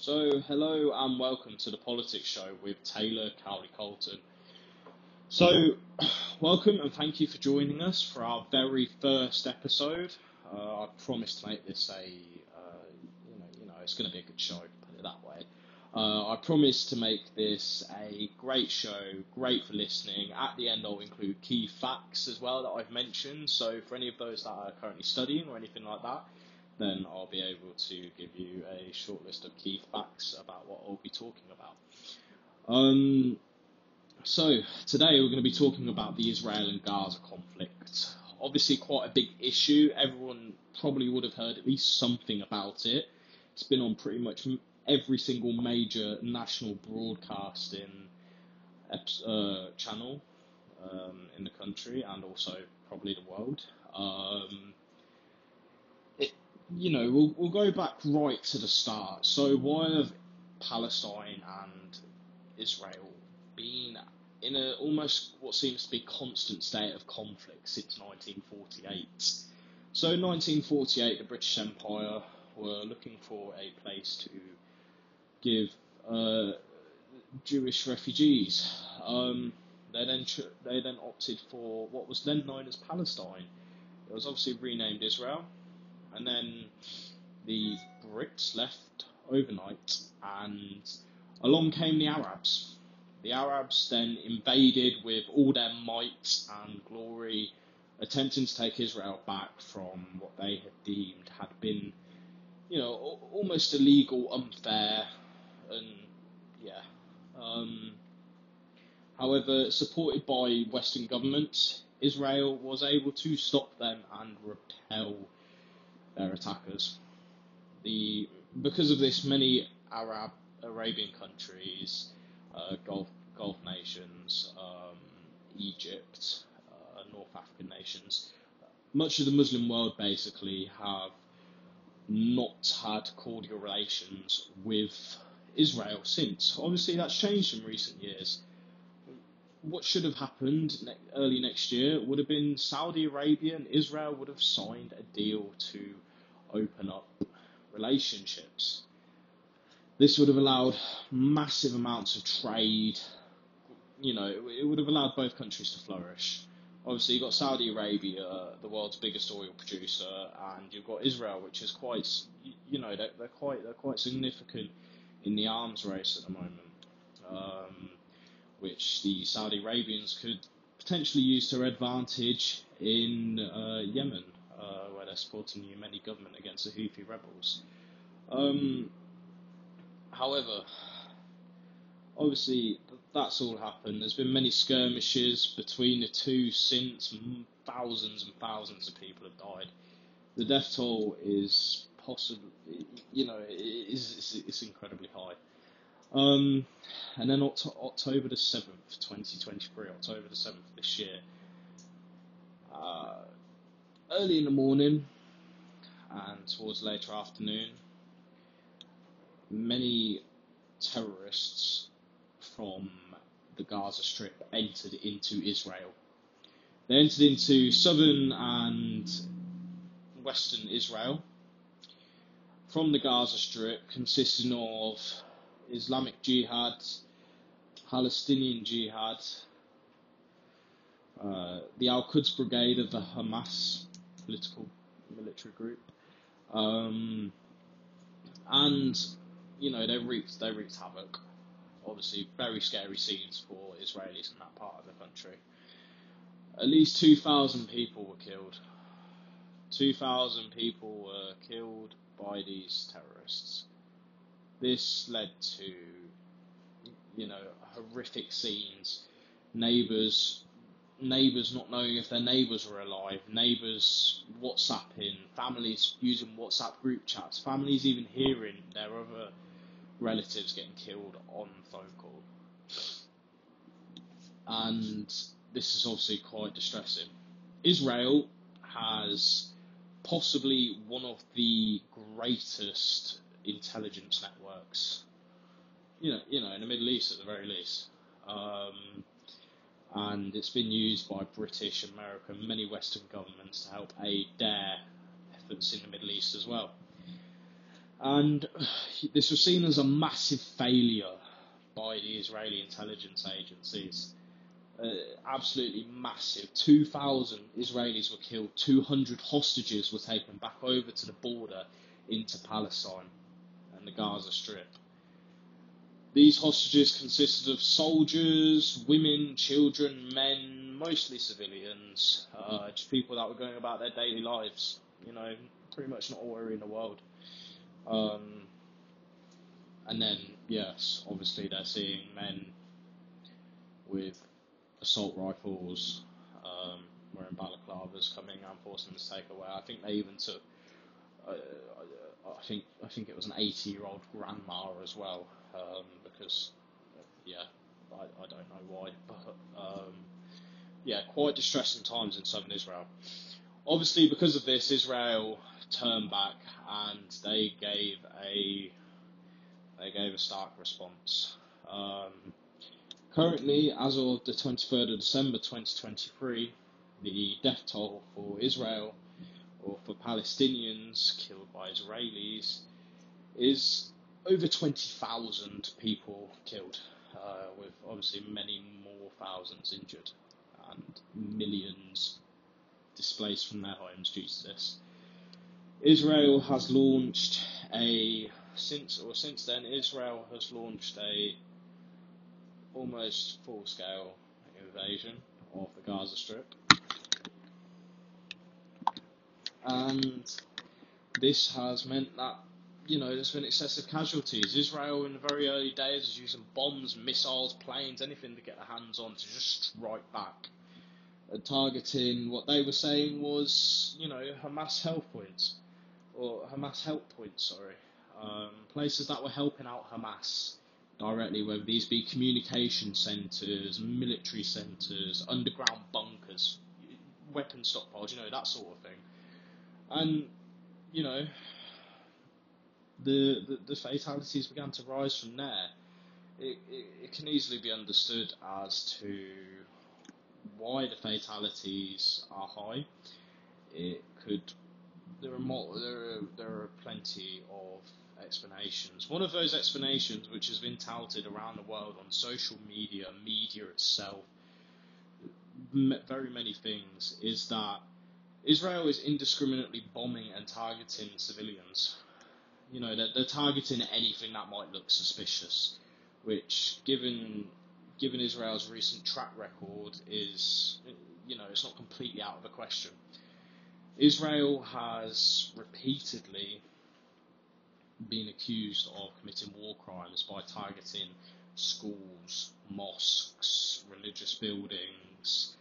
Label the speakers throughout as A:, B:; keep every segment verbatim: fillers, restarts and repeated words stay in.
A: So, hello and welcome to the Politics Show with Taylor Cowley Colton. So, welcome and thank you for joining us for our very first episode. Uh, I promise to make this a, uh, you know, you know, it's going to be a good show, put it that way. Uh, I promise to make this a great show, great for listening. At the end, I'll include key facts as well that I've mentioned. So, for any of those that are currently studying or anything like that, then I'll be able to give you a short list of key facts about what I'll be talking about. Um, so, today we're going to be talking about the Israel and Gaza conflict. Obviously quite a big issue. Everyone probably would have heard at least something about it. It's been on pretty much every single major national broadcasting uh, channel um, in the country and also probably the world. Um, it, you know, we'll, we'll go back right to the start. So why have Palestine and Israel been in a almost what seems to be constant state of conflict since nineteen forty-eight? So in nineteen forty-eight, the British Empire were looking for a place to give uh, Jewish refugees. Um, they then ch- they then opted for what was then known as Palestine. It was obviously renamed Israel, and then the Brits left overnight, and along came the Arabs. The Arabs then invaded with all their might and glory, attempting to take Israel back from what they had deemed had been, you know, almost illegal, unfair, and yeah. Um, however, supported by Western governments, Israel was able to stop them and repel their attackers. The because of this, many Arab Arabian countries, uh, Gulf Gulf nations, um, Egypt, uh, North African nations, much of the Muslim world basically have not had cordial relations with Israel since. Obviously, that's changed in recent years. What should have happened ne- early next year would have been Saudi Arabia and Israel would have signed a deal to open up relationships. This would have allowed massive amounts of trade. You know, it, it would have allowed both countries to flourish. Obviously, you've got Saudi Arabia, the world's biggest oil producer, and you've got Israel, which is quite, you know, they're, they're quite they're quite significant in the arms race at the moment, um, which the Saudi Arabians could potentially use to their advantage in uh, Yemen, uh, where they're supporting the Yemeni government against the Houthi rebels. Um, however, obviously that's all happened. There's been many skirmishes between the two since. Thousands and thousands of people have died. The death toll is possibly, you know, it is it's, it's incredibly high. Um, and then Oct- October the seventh, twenty twenty-three, October the seventh this year, uh, early in the morning and towards later afternoon, many terrorists from the Gaza Strip entered into Israel. They entered into southern and western Israel from the Gaza Strip, consisting of Islamic Jihad, Palestinian Jihad, uh, the Al-Quds Brigade of the Hamas political military group, um, and you know they wreaked they wreaked havoc. Obviously, very scary scenes for Israelis in that part of the country. At least two thousand people were killed. two thousand people were killed by these terrorists. This led to, you know, horrific scenes. Neighbours, neighbours not knowing if their neighbours were alive. Neighbours WhatsApping. Families using WhatsApp group chats. Families even hearing their other relatives getting killed on phone call. And this is obviously quite distressing. Israel has possibly one of the greatest intelligence networks, you know, you know, in the Middle East at the very least. Um, and it's been used by British, American, many Western governments to help aid their efforts in the Middle East as well. And this was seen as a massive failure by the Israeli intelligence agencies. Uh, absolutely massive. two thousand Israelis were killed, two hundred hostages were taken back over to the border into Palestine and the Gaza Strip. These hostages consisted of soldiers, women, children, men, mostly civilians, uh, just people that were going about their daily lives, you know, pretty much not a worry in the world. Um, and then, yes, obviously they're seeing men with assault rifles, um, wearing balaclavas, coming and forcing them to take away. I think they even took, uh, I think I think it was an eighty-year-old grandma as well, um, because, yeah, I, I don't know why, but um, yeah, quite distressing times in southern Israel. Obviously, because of this, Israel turned back and they gave a they gave a stark response. Um, Currently, as of the twenty-third of December twenty twenty-three, the death toll for Israel, or for Palestinians killed by Israelis, is over twenty thousand people killed, uh, with obviously many more thousands injured, and millions displaced from their homes due to this. Israel has launched a, since or since then, Israel has launched a almost full-scale invasion of the Gaza Strip, and this has meant that, you know, there's been excessive casualties. Israel in the very early days was using bombs, missiles, planes, anything to get their hands on to just strike back, and targeting what they were saying was, you know, Hamas health points, or Hamas help points, sorry, um, places that were helping out Hamas directly, whether these be communication centres, military centres, underground bunkers, weapon stockpiles, you know, that sort of thing. And, you know, the the, the fatalities began to rise from there. It, it, it can easily be understood as to why the fatalities are high. It could, there are more, there are, there are plenty of explanations. One of those explanations, which has been touted around the world on social media, media itself, m- very many things, is that Israel is indiscriminately bombing and targeting civilians. You know, they're, they're targeting anything that might look suspicious, which, given given Israel's recent track record, is, you know, it's not completely out of the question. Israel has repeatedly been accused of committing war crimes by targeting schools, mosques, religious buildings,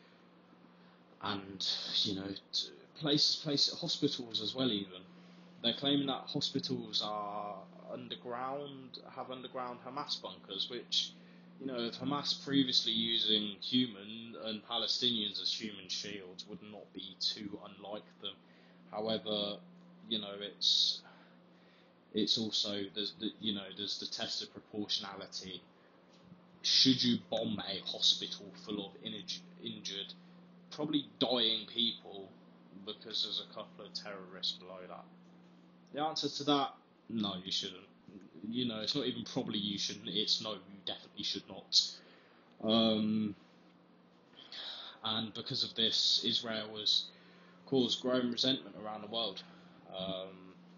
A: and, you know, places, places, hospitals as well. Even they're claiming that hospitals are underground, have underground Hamas bunkers, which, you know, if Hamas previously using human and Palestinians as human shields would not be too unlike them. However, you know, it's it's also, there's the, you know, there's the test of proportionality. Should you bomb a hospital full of injured, probably dying people, because there's a couple of terrorists below that? The answer to that, no, you shouldn't. You know, it's not even probably you shouldn't, it's no, you definitely should not. Um, and because of this, Israel has caused growing resentment around the world. Um,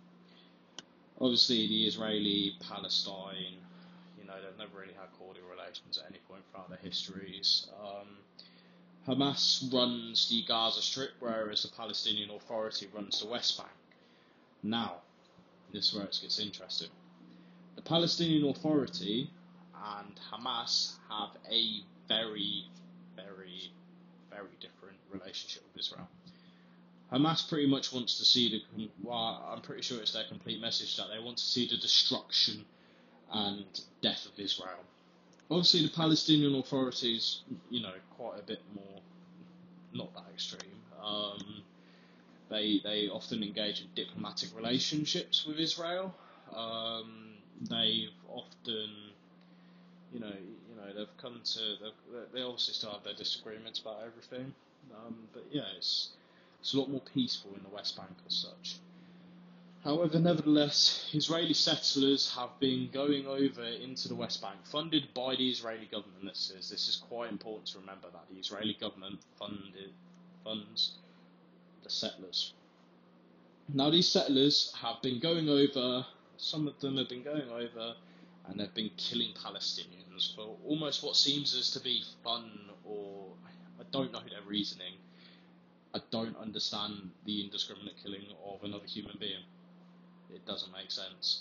A: obviously, the Israeli-Palestine, you know, they've never really had cordial relations at any point throughout their histories. Um, Hamas runs the Gaza Strip, whereas the Palestinian Authority runs the West Bank. Now, this is where it gets interesting. The Palestinian Authority and Hamas have a very, very, very different relationship with Israel. Hamas pretty much wants to see the, well, I'm pretty sure it's their complete message that they want to see the destruction and death of Israel. Obviously, the Palestinian Authority is, you know, quite a bit more, not that extreme. Um, they they often engage in diplomatic relationships with Israel. Um, they've often, you know, you know, they've come to, they obviously still have their disagreements about everything. Um, but yeah, it's it's a lot more peaceful in the West Bank as such. However, nevertheless, Israeli settlers have been going over into the West Bank, funded by the Israeli government. This is this is quite important to remember that the Israeli government funded funds the settlers. Now, these settlers have been going over. Some of them have been going over, and they've been killing Palestinians for almost what seems as to be fun, or I don't know their reasoning. I don't understand the indiscriminate killing of another human being. It doesn't make sense.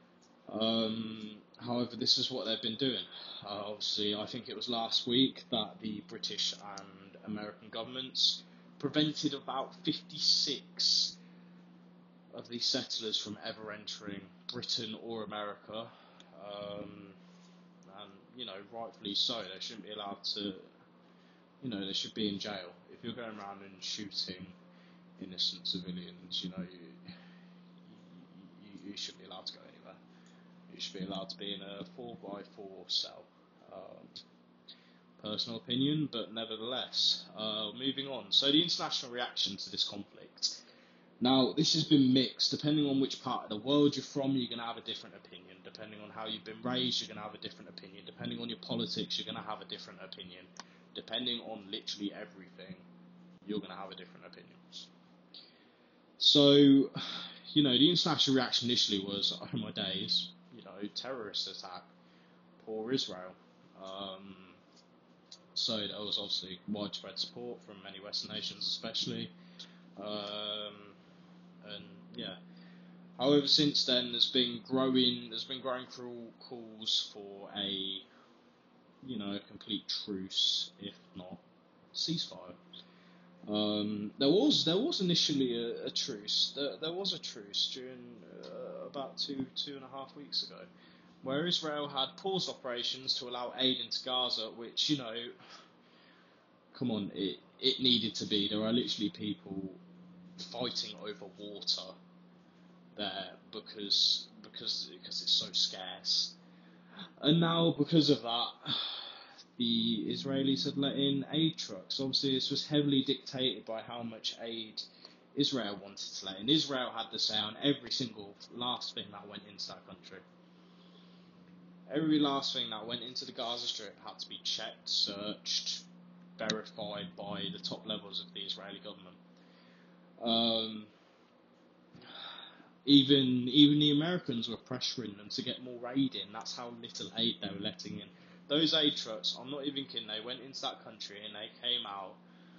A: Um, however, this is what they've been doing. Uh, obviously, I think it was last week that the British and American governments prevented about fifty-six of these settlers from ever entering Britain or America. Um, and, you know, rightfully so. They shouldn't be allowed to, you know, they should be in jail. If you're going around and shooting innocent civilians, you know, you, you, you shouldn't be allowed to go anywhere. You should be allowed to be in a four by four cell. Um, personal opinion, but nevertheless. Uh, moving on. So the international reaction to this conflict. Now, this has been mixed. Depending on which part of the world you're from, you're going to have a different opinion. Depending on how you've been raised, you're going to have a different opinion. Depending on your politics, you're going to have a different opinion. Depending on literally everything, you're going to have a different opinion. So, you know, the international reaction initially was, oh my days, you know, terrorist attack, poor Israel. Um, so there was obviously widespread support from many Western nations especially. Um, and yeah. However, since then there's been growing there's been growing calls for a, you know, a complete truce, if not ceasefire. Um, there was there was initially a, a truce. There, there was a truce during uh, about two two and a half weeks ago, where Israel had paused operations to allow aid into Gaza, which, you know, come on, it it needed to be. There are literally people fighting over water there because because because it's so scarce, and now because of that, the Israelis had let in aid trucks. Obviously, this was heavily dictated by how much aid Israel wanted to let in. Israel had to say on every single last thing that went into that country. Every last thing that went into the Gaza Strip had to be checked, searched, verified by the top levels of the Israeli government. Um, even even the Americans were pressuring them to get more aid in. That's how little aid they were letting in. Those aid trucks, I'm not even kidding, they went into that country and they came out.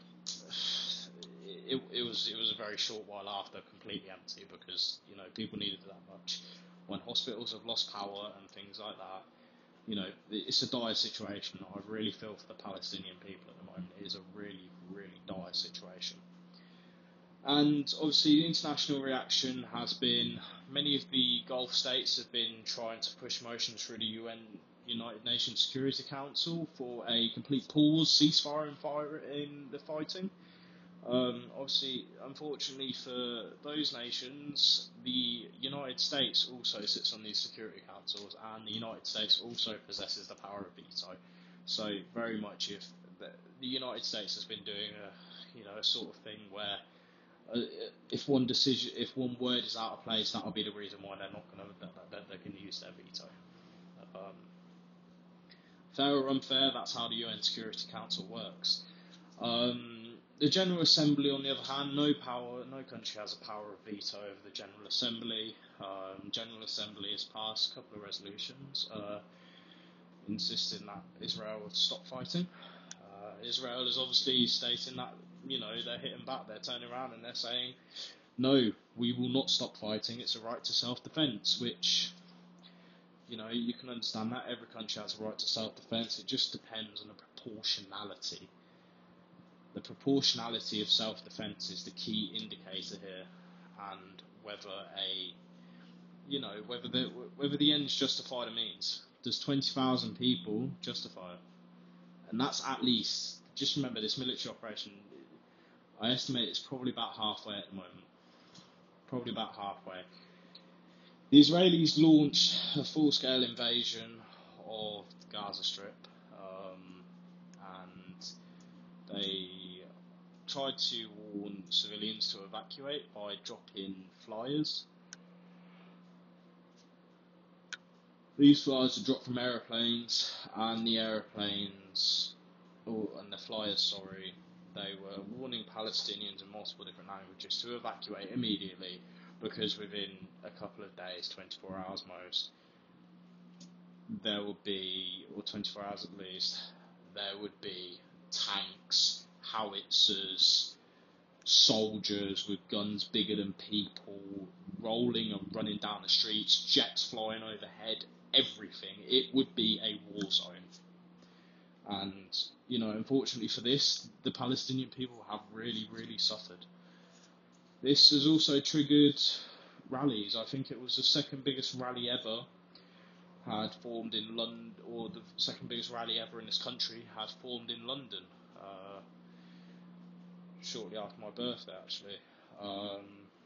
A: It, it was it was a very short while after, completely empty, because, you know, people needed that much. When hospitals have lost power and things like that, you know, it's a dire situation. I really feel for the Palestinian people at the moment. It is a really, really dire situation. And obviously the international reaction has been, many of the Gulf states have been trying to push motions through the U N, United Nations Security Council, for a complete pause, ceasefire in, fire, in the fighting. Um, obviously, unfortunately for those nations, the United States also sits on these security councils, and the United States also possesses the power of veto. So very much, if the, the United States has been doing a, you know, a sort of thing where uh, if one decision, if one word is out of place, that'll be the reason why they're not going to, that, that they can use their veto. Um, fair or unfair, that's how the U N Security Council works. Um, The General Assembly, on the other hand, no power, no country has a power of veto over the General Assembly. Um, General Assembly has passed a couple of resolutions uh, insisting that Israel would stop fighting. Uh, Israel is obviously stating that, you know, they're hitting back, they're turning around and they're saying, no, we will not stop fighting, it's a right to self-defence, which, you know, you can understand that. Every country has a right to self-defence, it just depends on the proportionality. The proportionality of self-defence is the key indicator here, and whether a, you know, whether the whether the ends justify the means. Does twenty thousand people justify it? And that's at least. Just remember, this military operation, I estimate it's probably about halfway at the moment. Probably about halfway. The Israelis launched a full-scale invasion of the Gaza Strip, um, and they tried to warn civilians to evacuate by dropping flyers These flyers were dropped from aeroplanes, and the aeroplanes, oh, and the flyers, sorry, they were warning Palestinians in multiple different languages to evacuate immediately, because within a couple of days, twenty-four hours most, there would be, or twenty-four hours at least, there would be tanks, howitzers, soldiers with guns bigger than people, rolling and running down the streets, jets flying overhead, everything. It would be a war zone. And, you know, unfortunately for this, the Palestinian people have really, really suffered. This has also triggered rallies. I think it was the second biggest rally ever had formed in London, or the second biggest rally ever in this country had formed in London, uh, shortly after my birthday, actually. Um,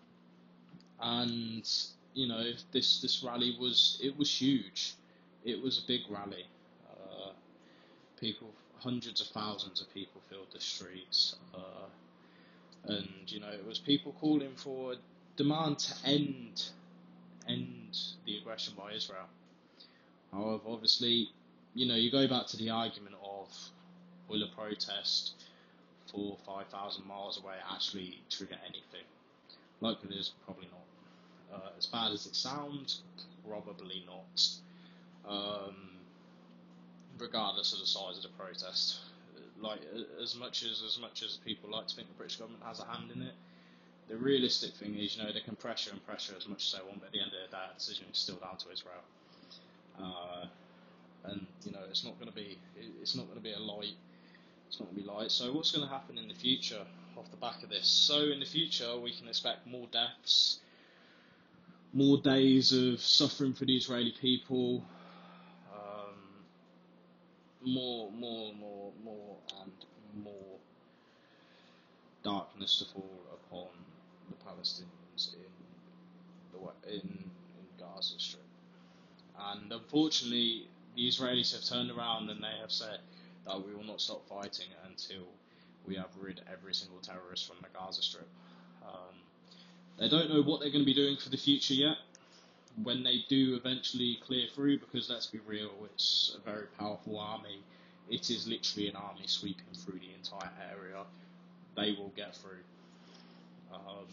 A: and, you know, this, this rally was, it was huge. It was a big rally. Uh, people, hundreds of thousands of people filled the streets. Uh, and, you know, it was people calling for a demand to end, end the aggression by Israel. However, obviously, you know, you go back to the argument of, will a protest four, five thousand miles away actually trigger anything? Likely it is, probably not. Uh, as bad as it sounds, probably not. Um, regardless of the size of the protest, like as much as as much as people like to think the British government has a hand in it, the realistic thing is, you know, they can pressure and pressure as much as they want, but at the end of the day, that decision is still down to Israel. Uh, and you know, it's not going to be, it's not going to be a light, it's not going to be light. So what's going to happen in the future off the back of this? So in the future, we can expect more deaths, more days of suffering for the Israeli people, um, more, more, more, more, and more darkness to fall upon the Palestinians in the in, in Gaza Strip. And unfortunately, the Israelis have turned around and they have said that we will not stop fighting until we have rid every single terrorist from the Gaza Strip. Um, they don't know what they're going to be doing for the future yet, when they do eventually clear through, because let's be real, it's a very powerful army. It is literally an army sweeping through the entire area. They will get through. Um,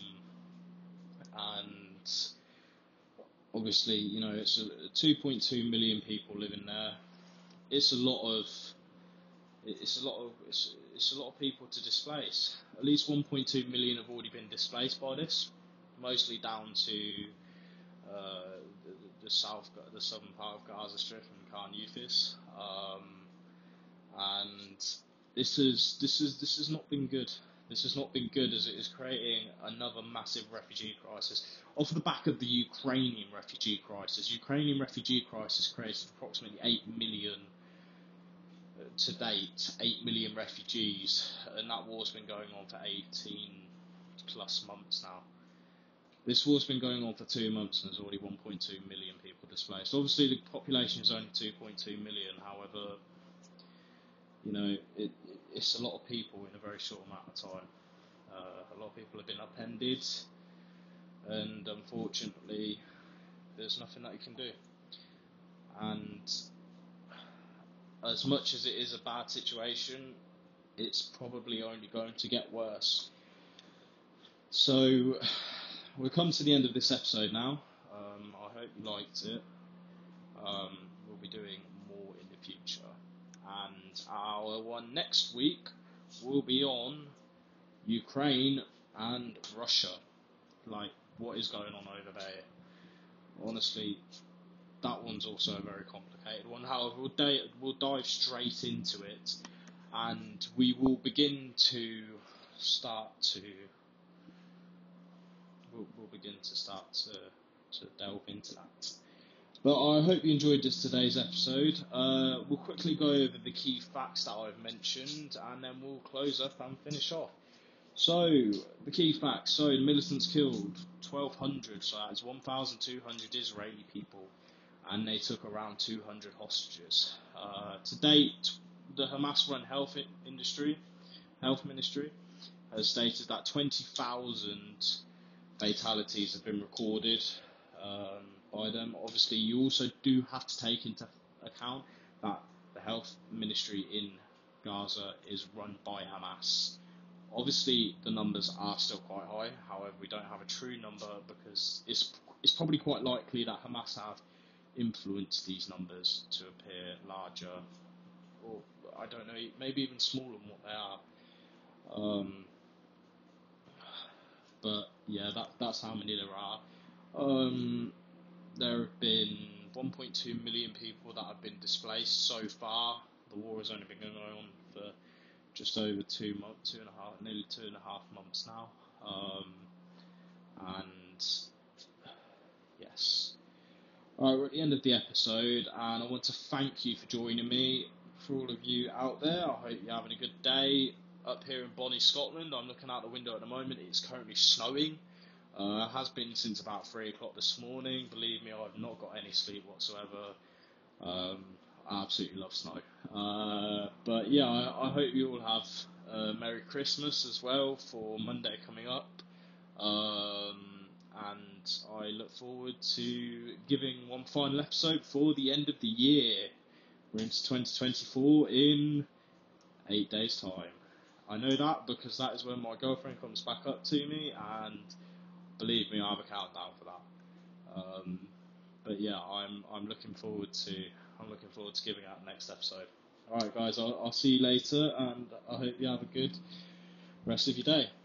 A: and obviously, you know, it's a, two point two million people living there. It's a lot of, it's a lot of, it's, it's a lot of people to displace. At least one point two million have already been displaced by this, mostly down to uh, the, the south, the southern part of Gaza Strip and Khan Yunis. Um, and this is this is this has not been good. This has not been good, as it is creating another massive refugee crisis off the back of the Ukrainian refugee crisis. Ukrainian refugee crisis created approximately eight million uh, to date, eight million refugees, and that war's been going on for eighteen plus months now. This war's been going on for two months and there's already one point two million people displaced. Obviously, the population is only two point two million. However, you know, it, it's a lot of people in a very short amount of time. Uh, a lot of people have been upended, and unfortunately, there's nothing that you can do. And as much as it is a bad situation, it's probably only going to get worse. So, we've come to the end of this episode now. Um, I hope you liked it. Um, we'll be doing more in the future. And our one next week will be on Ukraine and Russia. Like, what is going on over there? Honestly, that one's also a very complicated one. However, we'll, di- we'll dive straight into it, and we will begin to start to we'll, we'll begin to start to, to delve into that. But I hope you enjoyed this today's episode. Uh, we'll quickly go over the key facts that I've mentioned, and then we'll close up and finish off. So, the key facts. So, the militants killed twelve hundred, so that's one thousand two hundred Israeli people, and they took around two hundred hostages. Uh, to date, the Hamas-run health industry, health ministry has stated that twenty thousand fatalities have been recorded. Um, by them. Obviously, you also do have to take into account that the health ministry in Gaza is run by Hamas. Obviously, the numbers are still quite high. However, we don't have a true number because it's it's probably quite likely that Hamas have influenced these numbers to appear larger, or I don't know, maybe even smaller than what they are. Um, but yeah, that that's how many there are. Um, there have been one point two million people that have been displaced so far. The war has only been going on for just over two months, two and a half, nearly two and a half months now. Um, and yes. Alright, we're at the end of the episode, and I want to thank you for joining me. For all of you out there, I hope you're having a good day. Up here in Bonnie, Scotland, I'm looking out the window at the moment. It's currently snowing. Uh, it has been since about three o'clock this morning. Believe me, I've not got any sleep whatsoever. Um, I absolutely love snow. Uh, but yeah, I, I hope you all have a Merry Christmas as well for Monday coming up. Um, and I look forward to giving one final episode before the end of the year. We're into twenty twenty-four in eight days' time. I know that because that is when my girlfriend comes back up to me, and believe me, I have a countdown for that. Um, but yeah, I'm I'm looking forward to I'm looking forward to giving out the next episode. All right, guys, I'll, I'll see you later, and I hope you have a good rest of your day.